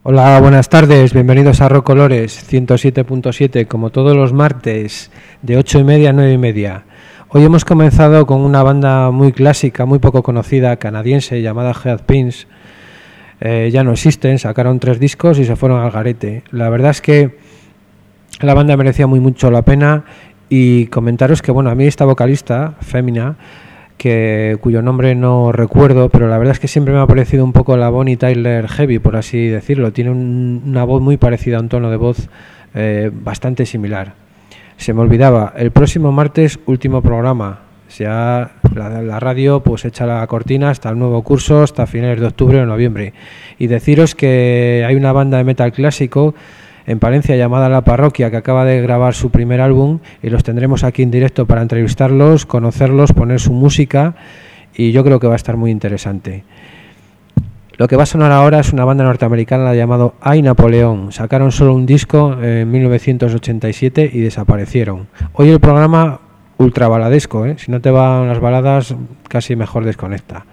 Hola, buenas tardes, bienvenidos a Rock Colores 107.7, como todos los martes, de 8:30 a 9:30. Hoy hemos comenzado con una banda muy clásica, muy poco conocida, canadiense, llamada Headpins. Ya no existen, sacaron 3 discos y se fueron al garete. La verdad es que la banda merecía mucho la pena, y comentaros que, bueno, a mí esta vocalista, Femina, cuyo nombre no recuerdo, pero la verdad es que siempre me ha parecido un poco la Bonnie Tyler heavy, por así decirlo. Tiene una voz muy parecida, un tono de voz bastante similar. Se me olvidaba, el próximo martes, último programa. Ya la radio pues echa la cortina hasta el nuevo curso, hasta finales de octubre o noviembre. Y deciros que hay una banda de metal clásico en Palencia llamada La Parroquia, que acaba de grabar su primer álbum, y los tendremos aquí en directo para entrevistarlos, conocerlos, poner su música, y yo creo que va a estar muy interesante. Lo que va a sonar ahora es una banda norteamericana llamada Ay Napoleón. Sacaron solo un disco en 1987 y desaparecieron. Hoy el programa ultra baladesco, si no te van las baladas, casi mejor desconecta.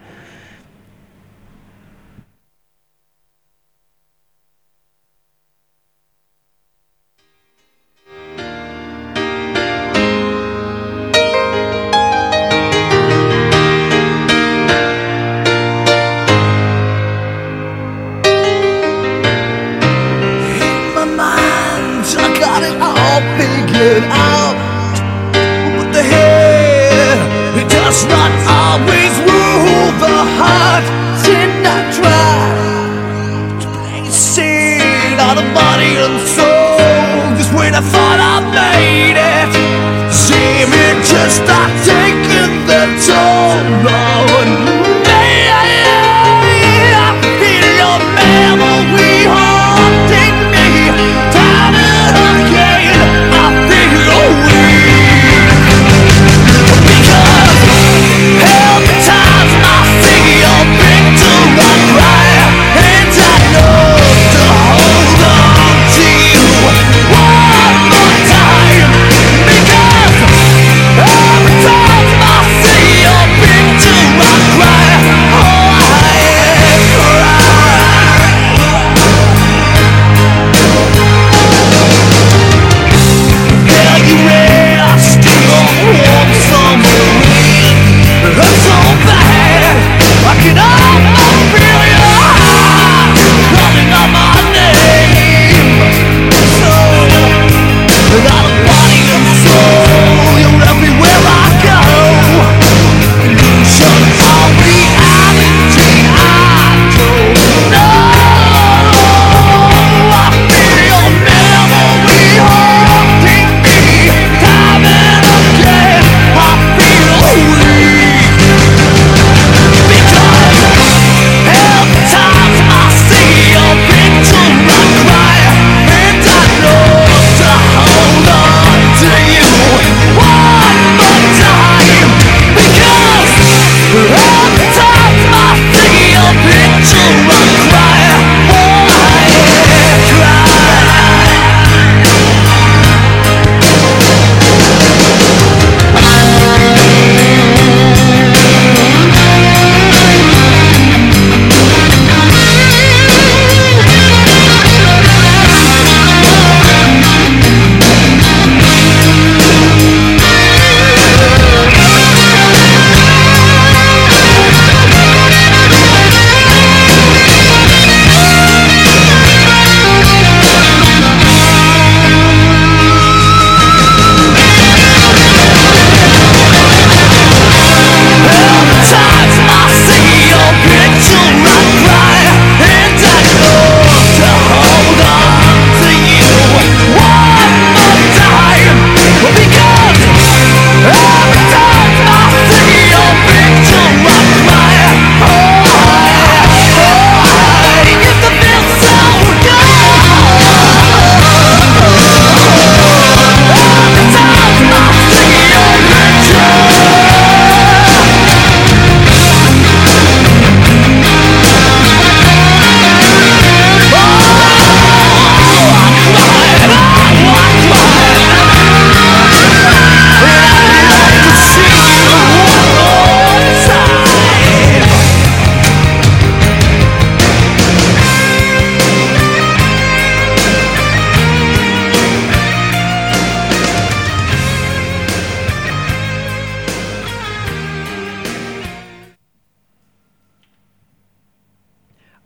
Time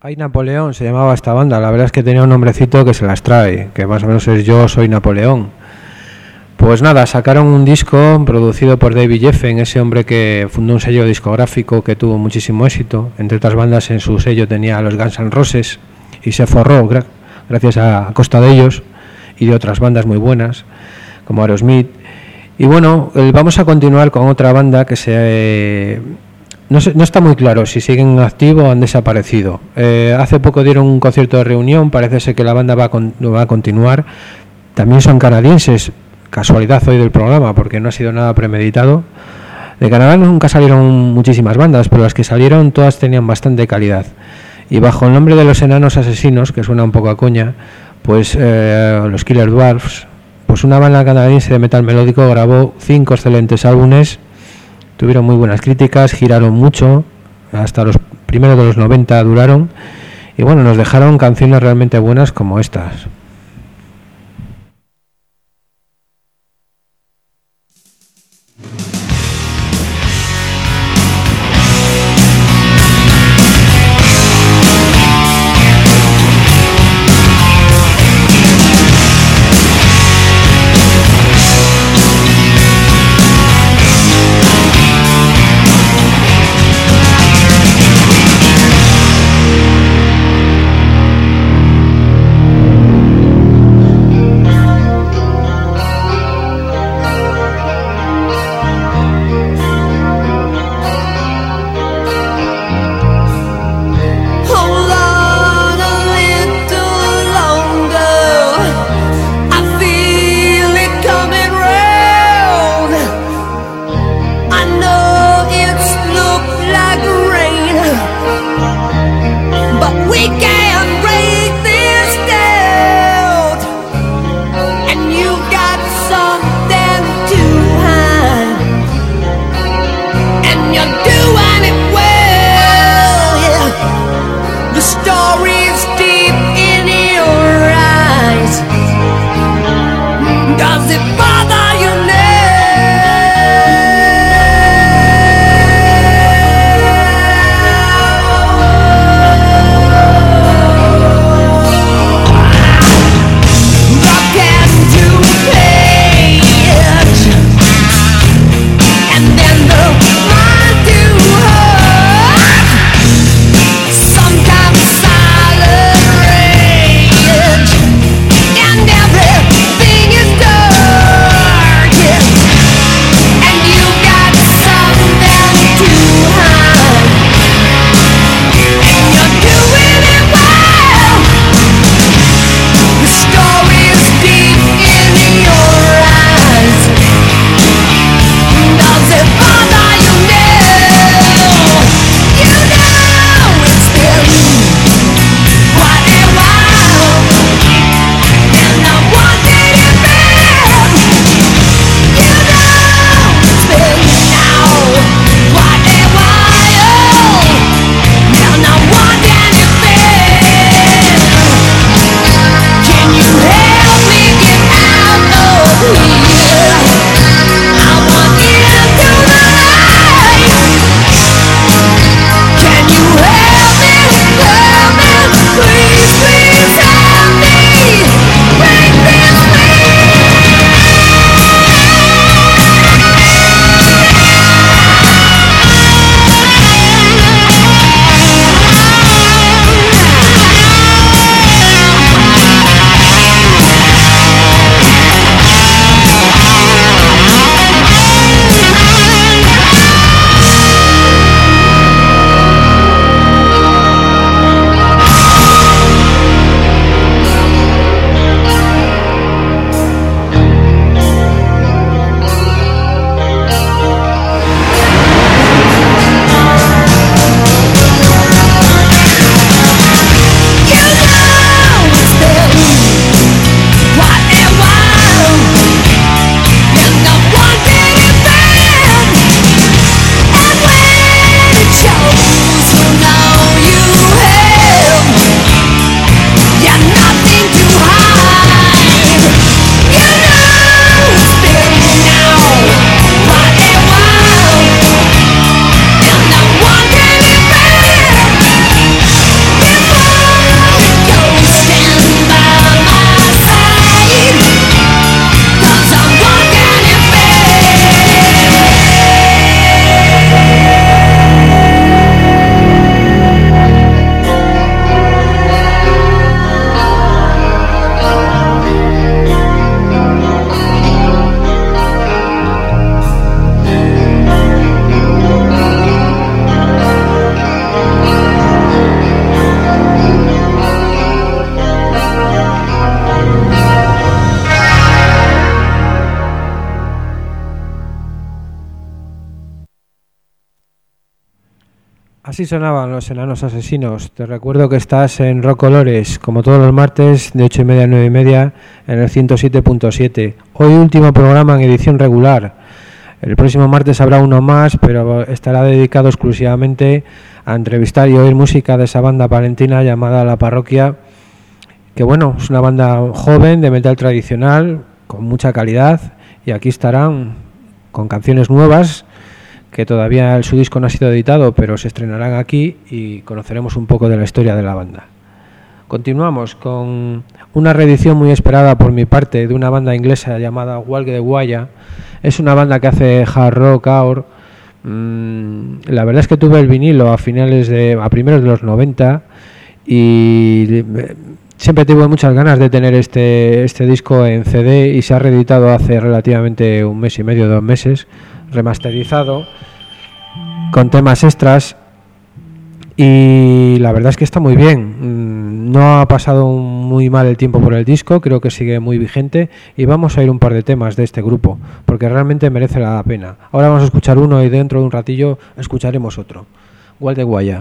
Ay Napoleón se llamaba esta banda, la verdad es que tenía un nombrecito que se las trae, que más o menos es Yo soy Napoleón. Pues nada, sacaron un disco producido por David Geffen, ese hombre que fundó un sello discográfico que tuvo muchísimo éxito. Entre otras bandas en su sello tenía a los Guns N' Roses y se forró gracias a costa de ellos y de otras bandas muy buenas como Aerosmith. Y bueno, vamos a continuar con otra banda que no está muy claro si siguen en activo o han desaparecido. Hace poco dieron un concierto de reunión, parece ser que la banda va a continuar. También son canadienses, casualidad hoy del programa porque no ha sido nada premeditado. De Canadá nunca salieron muchísimas bandas, pero las que salieron todas tenían bastante calidad. Y bajo el nombre de los Enanos Asesinos, que suena un poco a coña, pues los Killer Dwarfs, pues una banda canadiense de metal melódico grabó 5 excelentes álbumes, tuvieron muy buenas críticas, giraron mucho, hasta los primeros de los 90 duraron, y bueno, nos dejaron canciones realmente buenas como estas. Así sonaban los Enanos Asesinos. Te recuerdo que estás en Rock Colores, como todos los martes, de 8:30 a 9:30, en el 107.7. Hoy último programa en edición regular. El próximo martes habrá uno más, pero estará dedicado exclusivamente a entrevistar y oír música de esa banda palentina llamada La Parroquia, que bueno, es una banda joven de metal tradicional, con mucha calidad, y aquí estarán con canciones nuevas, que todavía su disco no ha sido editado, pero se estrenarán aquí y conoceremos un poco de la historia de la banda. Continuamos con una reedición muy esperada por mi parte de una banda inglesa llamada Walk the Wire. Es una banda que hace hard rock, our. La verdad es que tuve el vinilo a primeros de los 90 y siempre tuve muchas ganas de tener este disco en CD, y se ha reeditado hace relativamente un mes y medio, 2 meses, remasterizado con temas extras, y la verdad es que está muy bien. No ha pasado muy mal el tiempo por el disco, creo que sigue muy vigente, y vamos a ir un par de temas de este grupo porque realmente merece la pena. Ahora vamos a escuchar uno y dentro de un ratillo escucharemos otro. Walk the Wire.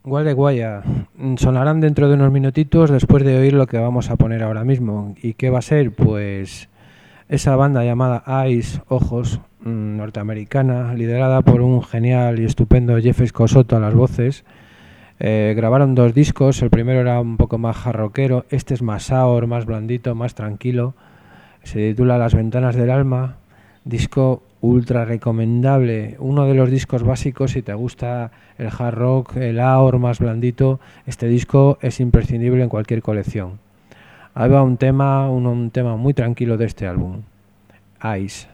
Guay de Guaya. Sonarán dentro de unos minutitos después de oír lo que vamos a poner ahora mismo. ¿Y qué va a ser? Pues esa banda llamada Eyes, Ojos, norteamericana, liderada por un genial y estupendo Jeff Scott a las voces. Grabaron 2 discos, el primero era un poco más jarroquero, este es más sour, más blandito, más tranquilo. Se titula Las Ventanas del Alma, disco ultra recomendable, uno de los discos básicos si te gusta el hard rock, el AOR más blandito. Este disco es imprescindible en cualquier colección. Ahí va un tema muy tranquilo de este álbum, Eyes.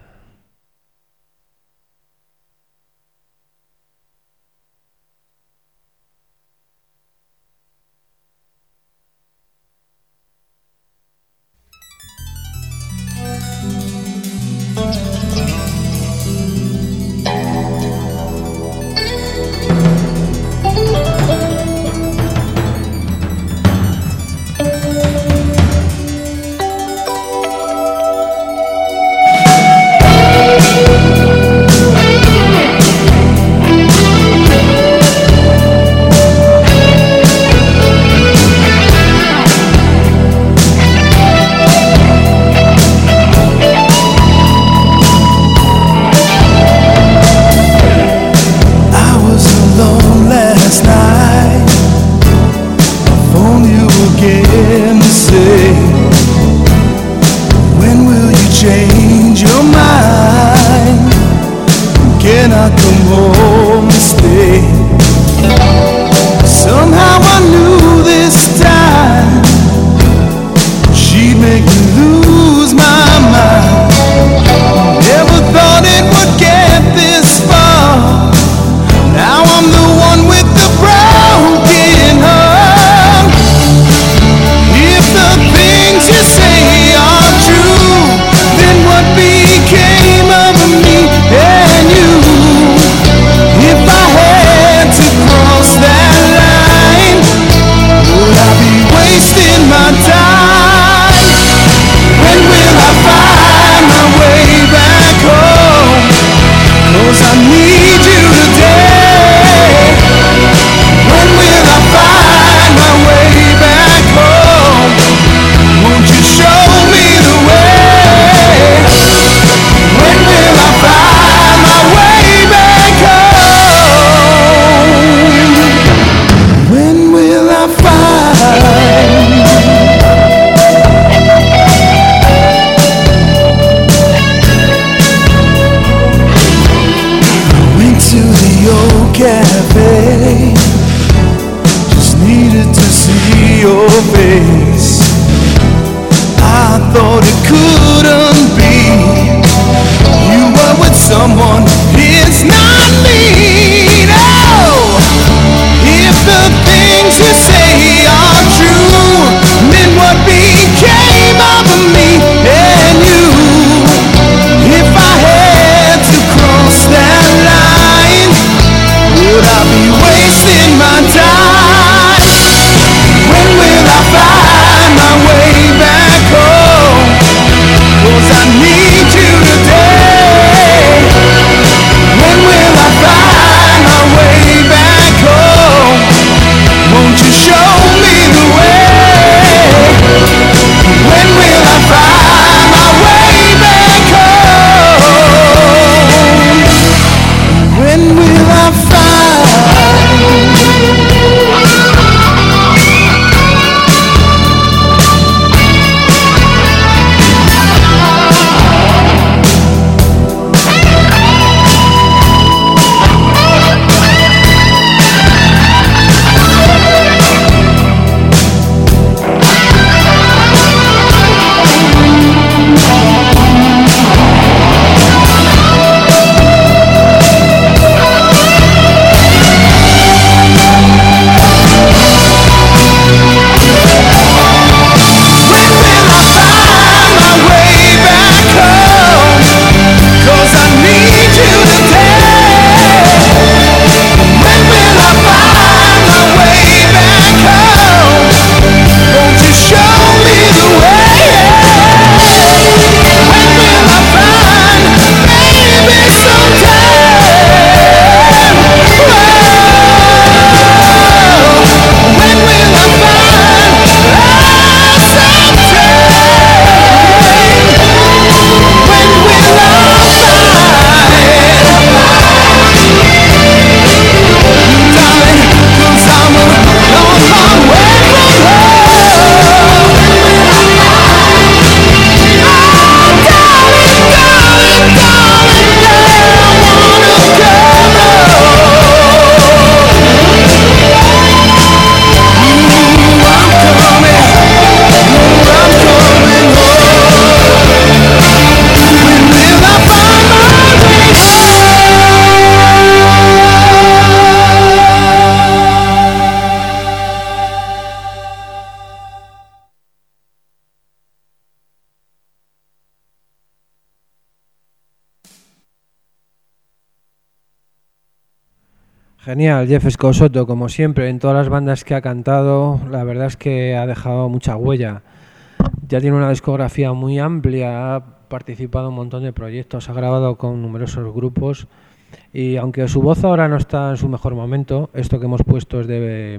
Genial, Jeff Scott Soto, como siempre, en todas las bandas que ha cantado, la verdad es que ha dejado mucha huella. Ya tiene una discografía muy amplia, ha participado en un montón de proyectos, ha grabado con numerosos grupos y aunque su voz ahora no está en su mejor momento, esto que hemos puesto es de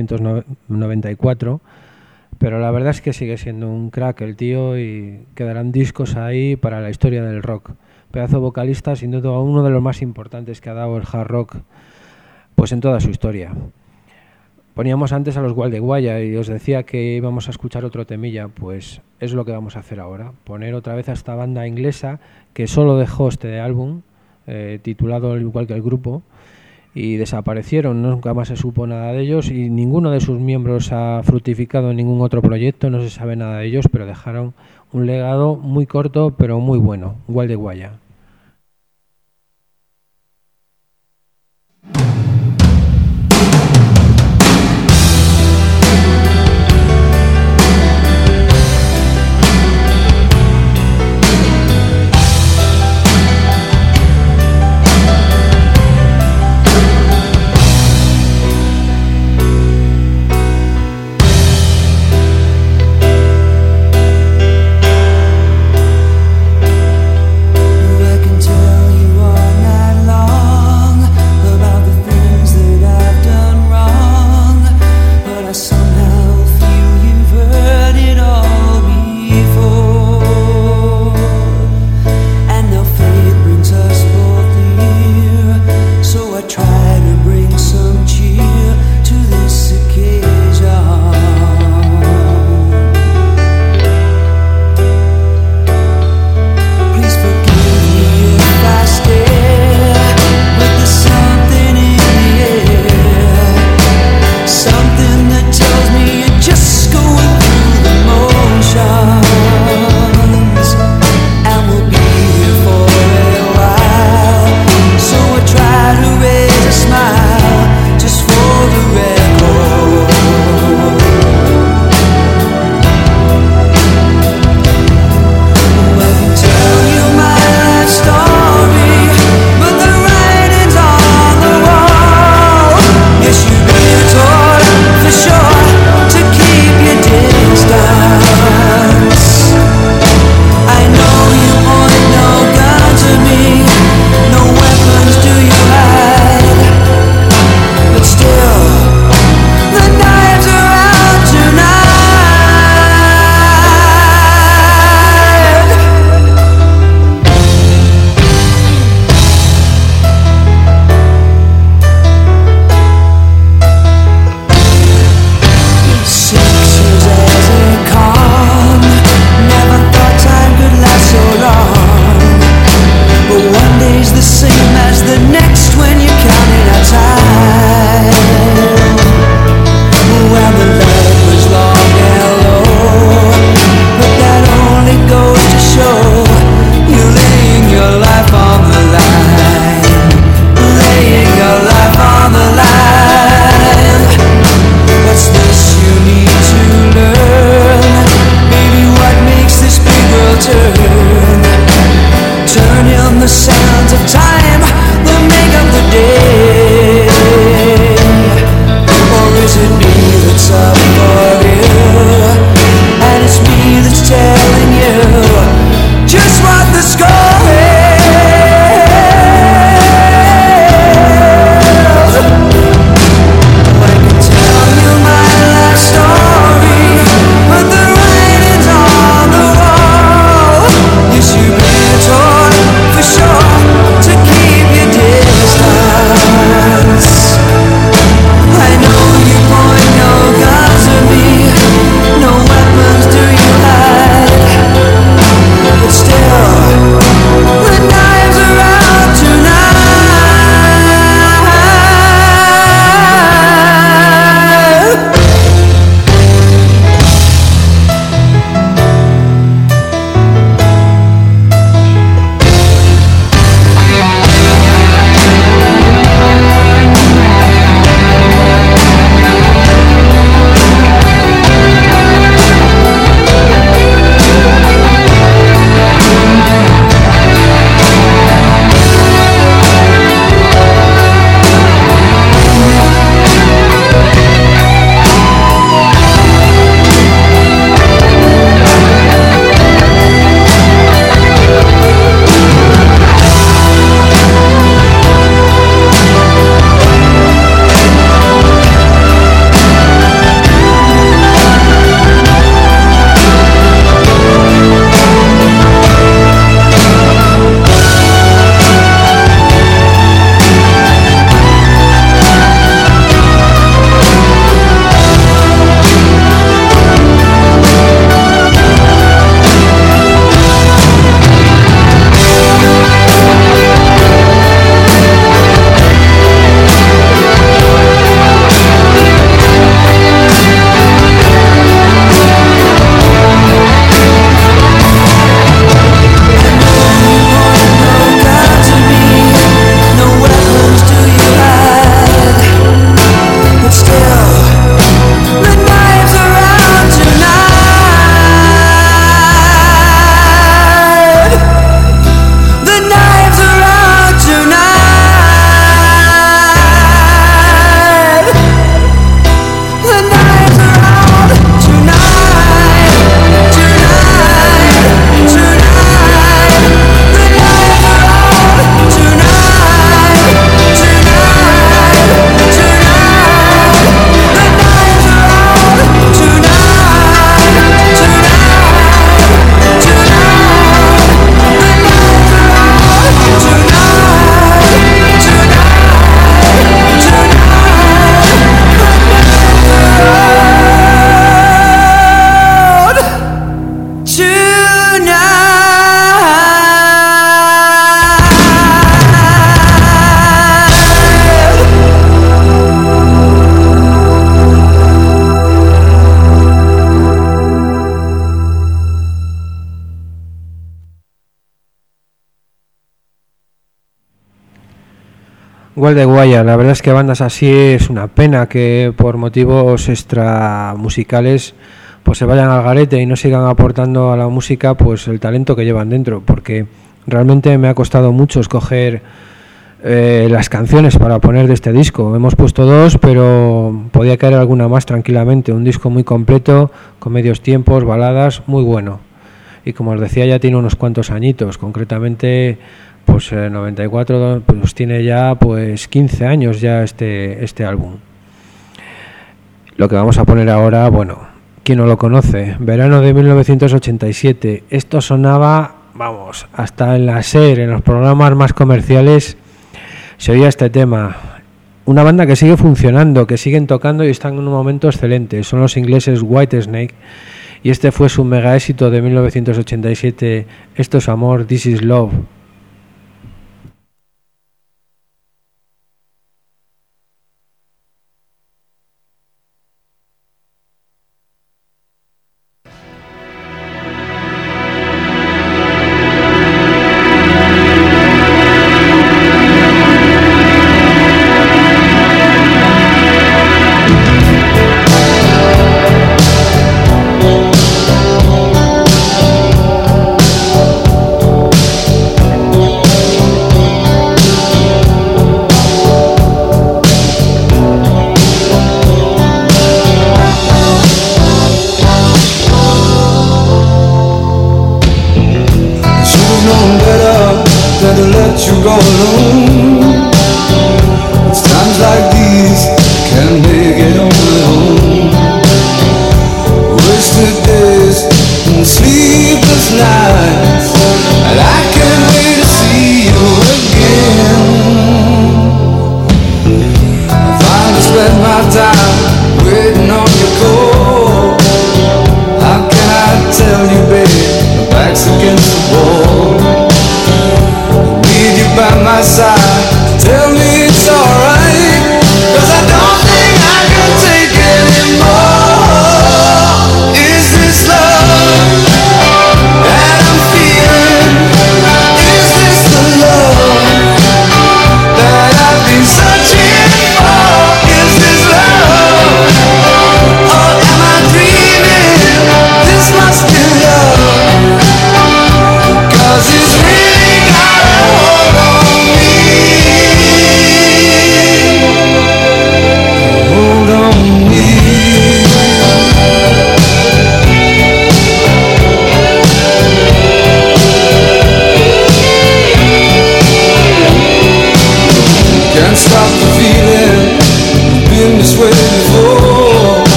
1994, pero la verdad es que sigue siendo un crack el tío y quedarán discos ahí para la historia del rock. Pedazo vocalista, sin duda uno de los más importantes que ha dado el hard rock pues en toda su historia. Poníamos antes a los Wild de Guaya y os decía que íbamos a escuchar otro temilla, pues es lo que vamos a hacer ahora, poner otra vez a esta banda inglesa que solo dejó este álbum, titulado al igual que el grupo, y desaparecieron, nunca más se supo nada de ellos y ninguno de sus miembros ha fructificado en ningún otro proyecto, no se sabe nada de ellos, pero dejaron un legado muy corto pero muy bueno, Wild de Guaya. Igual de guaya, la verdad es que bandas así es una pena que por motivos extramusicales pues se vayan al garete y no sigan aportando a la música pues el talento que llevan dentro, porque realmente me ha costado mucho escoger las canciones para poner de este disco. Hemos puesto 2, pero podía caer alguna más tranquilamente. Un disco muy completo, con medios tiempos, baladas, muy bueno. Y como os decía, ya tiene unos cuantos añitos, concretamente pues 94, pues tiene ya pues 15 años ya este álbum. Lo que vamos a poner ahora, bueno, ¿quién no lo conoce? Verano de 1987. Esto sonaba, vamos, hasta en la SER, en los programas más comerciales, se oía este tema. Una banda que sigue funcionando, que siguen tocando y están en un momento excelente. Son los ingleses Whitesnake. Y este fue su mega éxito de 1987. Esto es amor, This is Love.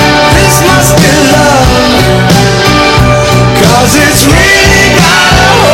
It's really got a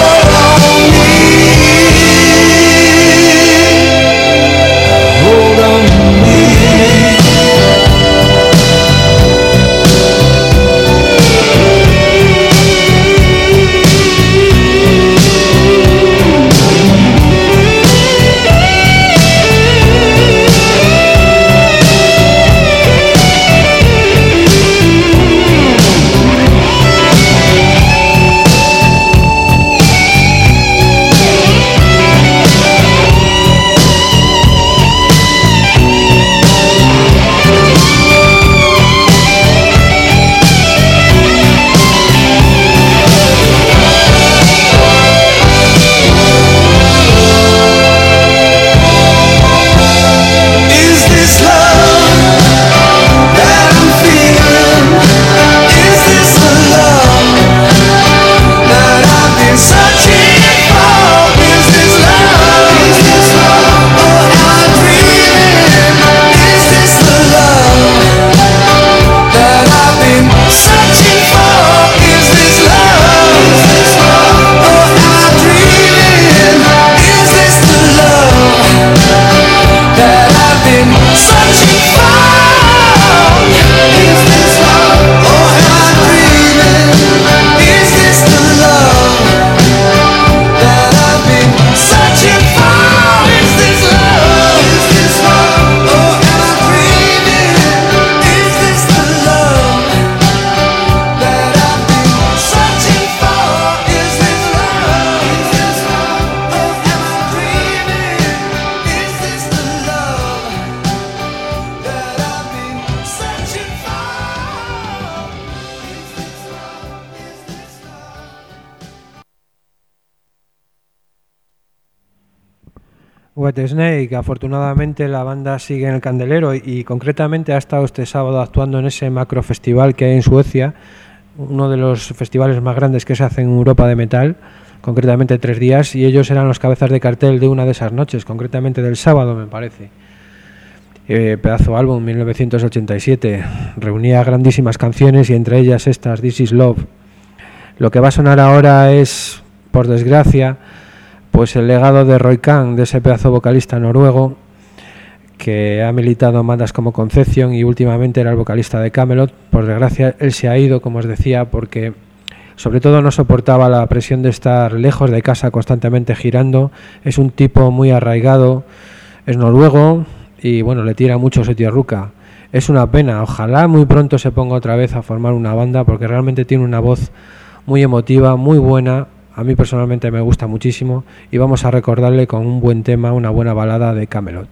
Whitesnake. Afortunadamente la banda sigue en el candelero y concretamente ha estado este sábado actuando en ese macro festival que hay en Suecia, uno de los festivales más grandes que se hacen en Europa de metal, concretamente 3 días, y ellos eran los cabezas de cartel de una de esas noches, concretamente del sábado me parece. Pedazo álbum, 1987, reunía grandísimas canciones y entre ellas estas, This Is Love. Lo que va a sonar ahora es, por desgracia, pues el legado de Roy Khan, de ese pedazo vocalista noruego que ha militado en bandas como Conception y últimamente era el vocalista de Kamelot. Por desgracia él se ha ido, como os decía, porque sobre todo no soportaba la presión de estar lejos de casa constantemente girando. Es un tipo muy arraigado, es noruego y bueno, le tira mucho su tío Ruka. Es una pena, ojalá muy pronto se ponga otra vez a formar una banda porque realmente tiene una voz muy emotiva, muy buena. A mí personalmente me gusta muchísimo y vamos a recordarle con un buen tema, una buena balada de Kamelot.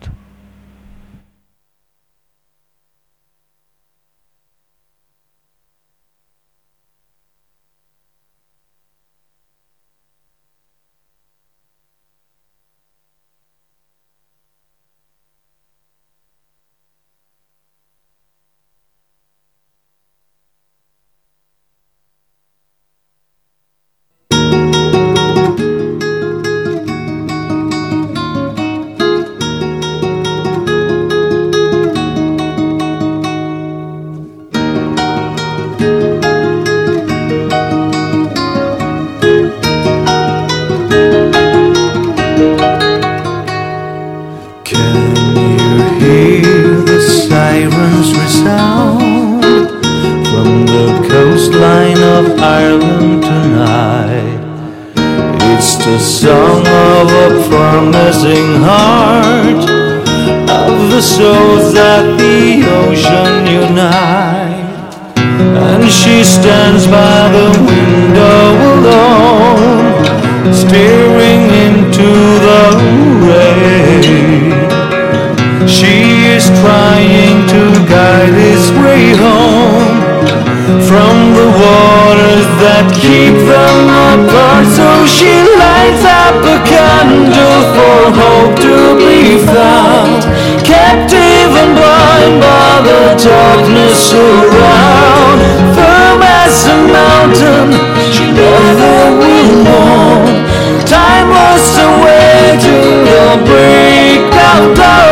Souls that the ocean unite, and she stands by the window alone, staring into the rain. She is trying to guide his way home from the waters that keep them apart. So she lights up a candle for hope to be found, captive and blind by the darkness around. Firm as a mountain, she never will know. Timeless awaiting the break of dawn.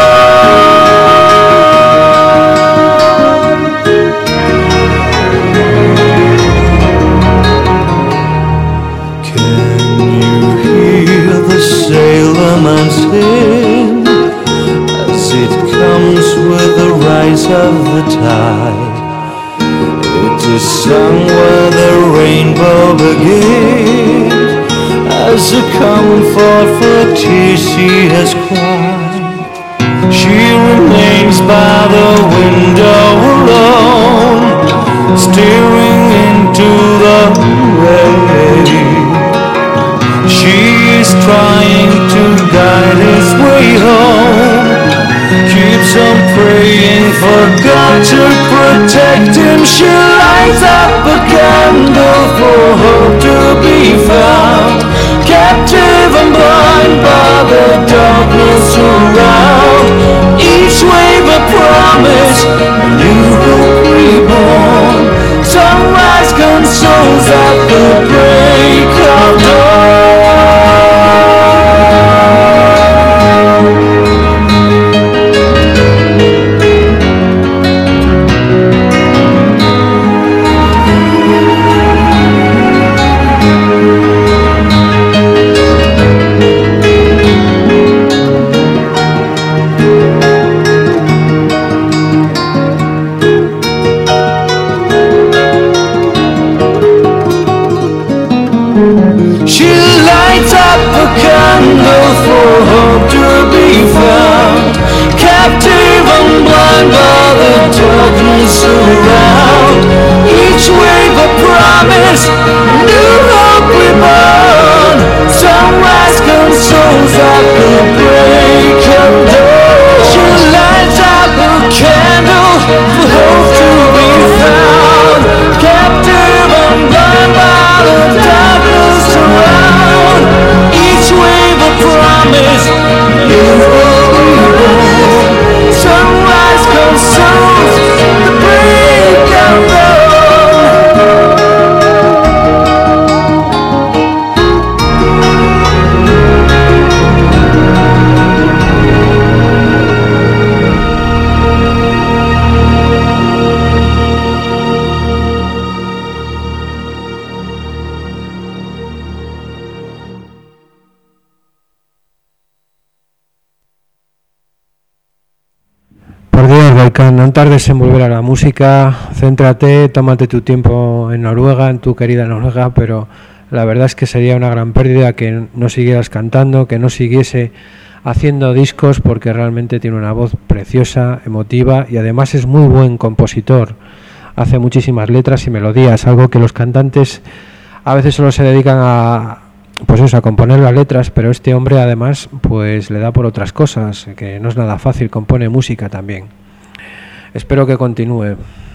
Can you hear the sailorman's hymn as it comes with the rise of the tide? It is sung where the rainbow begins, as a comfort for tears she has cried. She remains by the window alone, staring into the rain. She is trying to guide his way home, keeps on praying for God to protect him. She lights up a candle for hope to be found, captive and blind by the darkness around. Each wave a promise, a new hope reborn. Sunrise consoles at the break of dawn. Candle for hope to be found, captive and blind by the darkness around. Each wave a promise, new hope reborn. Sunrise consoles at the break of dawn. She lights up a candle for hope to be found, captive and blind by the darkness around. Each wave a promise, no tardes en volver a la música, céntrate, tómate tu tiempo en Noruega, en tu querida Noruega, pero la verdad es que sería una gran pérdida que no siguieras cantando, que no siguiese haciendo discos, porque realmente tiene una voz preciosa, emotiva y además es muy buen compositor. Hace muchísimas letras y melodías, algo que los cantantes a veces solo se dedican a, pues eso, a componer las letras, pero este hombre además pues le da por otras cosas, que no es nada fácil, compone música también. Espero que continúe.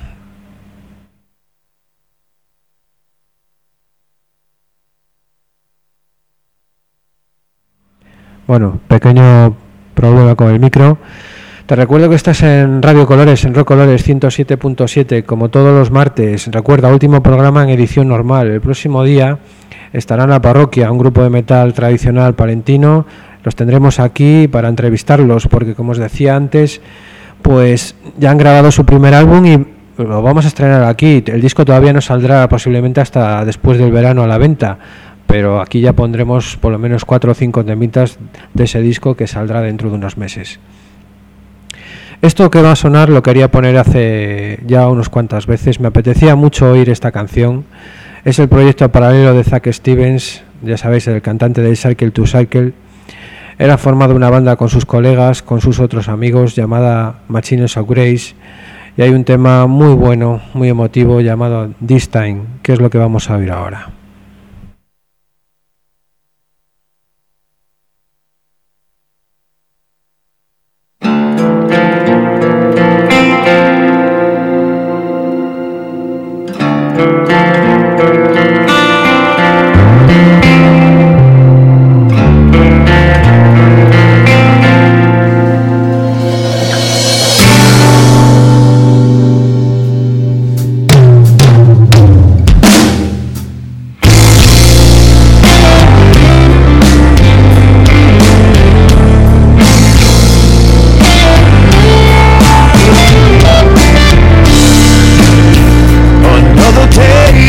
Bueno, pequeño problema con el micro. Te recuerdo que estás en Radio Colores, en Rock Colores 107.7, como todos los martes. Recuerda, último programa en edición normal. El próximo día estará en la parroquia, un grupo de metal tradicional palentino. Los tendremos aquí para entrevistarlos, porque como os decía antes, pues ya han grabado su primer álbum y lo vamos a estrenar aquí. El disco todavía no saldrá posiblemente hasta después del verano a la venta, pero aquí ya pondremos por lo menos 4 o 5 temitas de ese disco que saldrá dentro de unos meses. Esto que va a sonar lo quería poner hace ya unas cuantas veces, me apetecía mucho oír esta canción. Es el proyecto paralelo de Zack Stevens, ya sabéis, el cantante de Cycle to Cycle. Era formado una banda con sus colegas, con sus otros amigos, llamada Machines of Grace, y hay un tema muy bueno, muy emotivo, llamado This Time, que es lo que vamos a oír ahora. Another day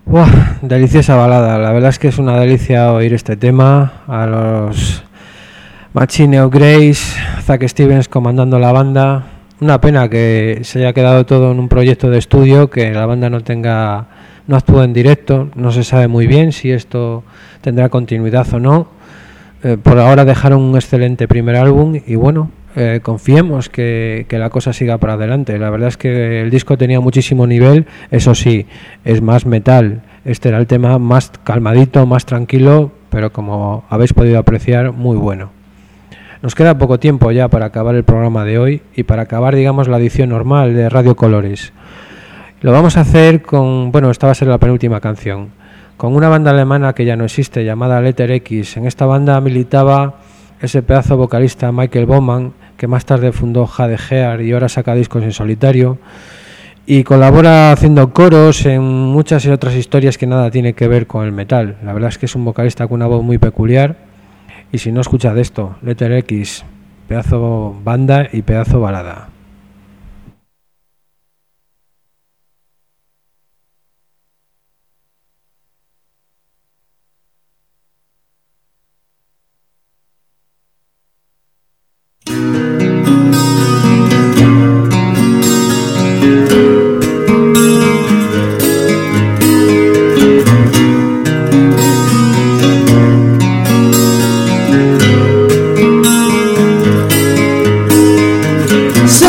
Buah, deliciosa balada. La verdad es que es una delicia oír este tema. A los Machine of Grace, Zack Stevens comandando la banda. Una pena que se haya quedado todo en un proyecto de estudio, que la banda no actúa en directo. No se sabe muy bien si esto tendrá continuidad o no. Por ahora dejaron un excelente primer álbum y bueno, confiemos que la cosa siga para adelante. La verdad es que el disco tenía muchísimo nivel, eso sí, es más metal. Este era el tema más calmadito, más tranquilo, pero como habéis podido apreciar, muy bueno. Nos queda poco tiempo ya para acabar el programa de hoy y para acabar, digamos, la edición normal de Radio Colores. Lo vamos a hacer con, bueno, esta va a ser la penúltima canción, con una banda alemana que ya no existe, llamada Letter X. En esta banda militaba ese pedazo vocalista Michael Baumann, que más tarde fundó Jade Heard y ahora saca discos en solitario, y colabora haciendo coros en muchas y otras historias que nada tiene que ver con el metal. La verdad es que es un vocalista con una voz muy peculiar, y si no escuchad esto, Letter X, pedazo banda y pedazo balada. So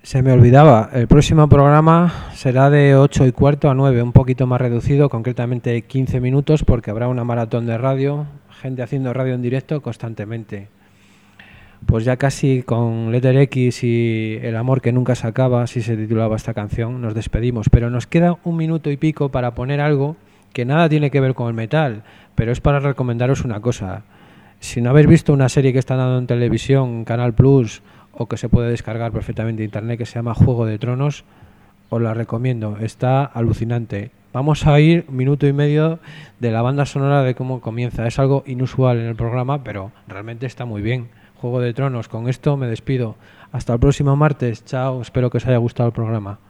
Se me olvidaba, el próximo programa será de 8:15 a 9, un poquito más reducido, concretamente 15 minutos, porque habrá una maratón de radio, gente haciendo radio en directo constantemente. Pues ya casi con Letter X y El amor que nunca se acaba, así se titulaba esta canción, nos despedimos. Pero nos queda un minuto y pico para poner algo que nada tiene que ver con el metal, pero es para recomendaros una cosa. Si no habéis visto una serie que está dando en televisión, Canal Plus, o que se puede descargar perfectamente de internet, que se llama Juego de Tronos, os la recomiendo, está alucinante. Vamos a ir 1 minuto y medio de la banda sonora de cómo comienza. Es algo inusual en el programa, pero realmente está muy bien. Juego de Tronos, con esto me despido. Hasta el próximo martes, chao, espero que os haya gustado el programa.